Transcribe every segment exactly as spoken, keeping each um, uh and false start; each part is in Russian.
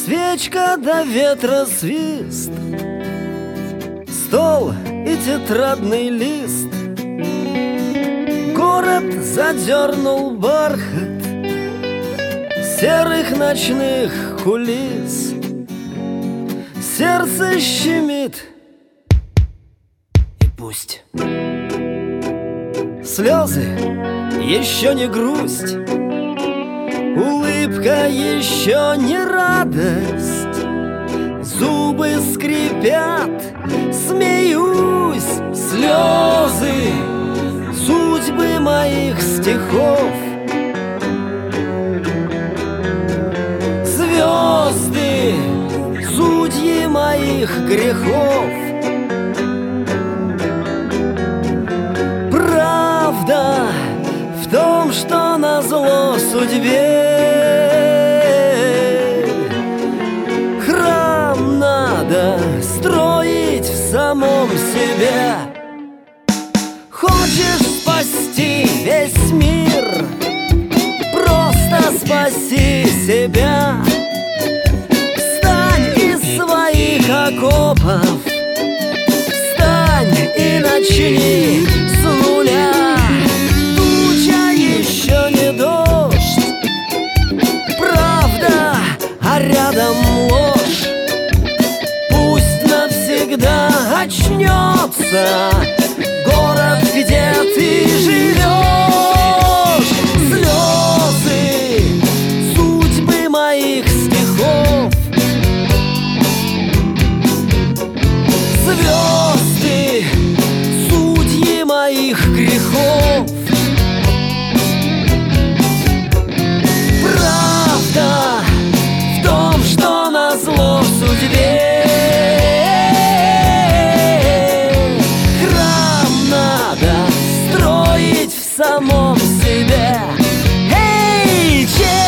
Свечка до ветра свист, стол и тетрадный лист. Город задернул бархат серых ночных кулис. Сердце щемит, и пусть слезы еще не грусть, улыбка еще не радость. Зубы скрипят, смеюсь, слезы судьбы моих стихов. Звезды, судьи моих грехов. Правда в том, что назло судьбе храм надо строить в самом себе. Хочешь спасти весь мир, просто спаси себя. Встань из своих окопов, встань и начни с нуля. Туча еще не дождь, правда, а рядом ложь. Пусть навсегда очнется город, где ты живешь. Слезы судьбы моих стихов. Звезды судьи моих грехов. Правда в том, что назло судьбе в самом себе. Эй,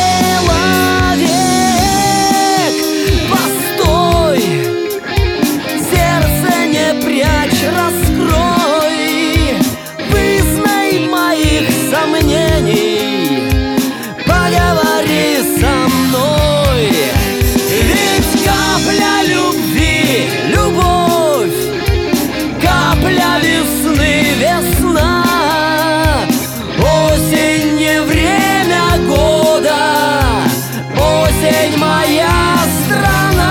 человек, постой, сердце не прячь, раскрой, вызнай моих сомнений, поговори со мной. Ведь капля любви — любовь, капля весны — весна. Осень не время года, осень моя страна.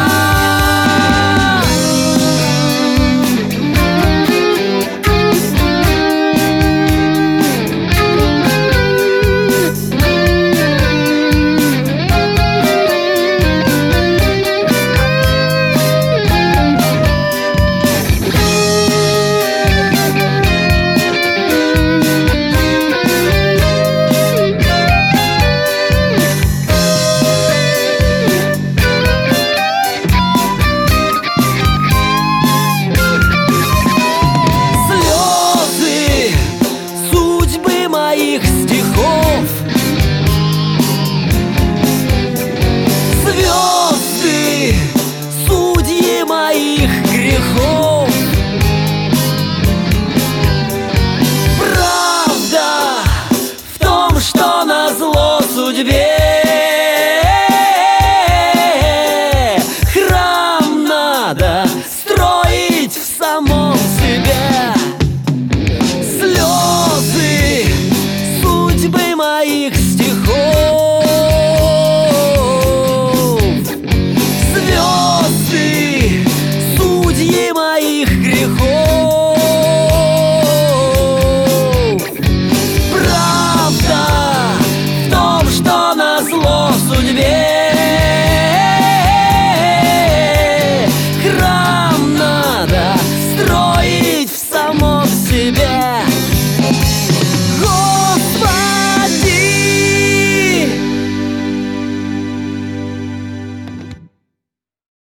Моих стихов. Звезды судьи моих грехов. Правда в том, что назло судьбе храм надо строить в самом себе. Слезы судьбы моих стихов.